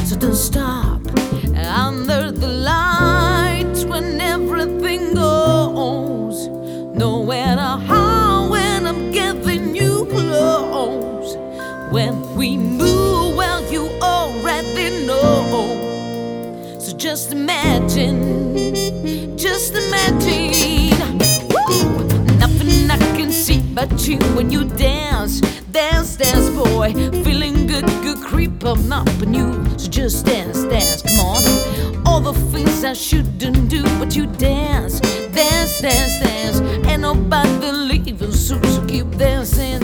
So don't stop under the lights when everything goes. Nowhere to hide when I'm getting you close. When we move, well, you already know. So just imagine, just imagine. Woo! Nothing I can see but you when you dance, dance, dance, boy. Feeling good, good, creep up on you. So just dance, dance, come on. All the things I shouldn't do, but you dance, dance, dance, dance. Ain't nobody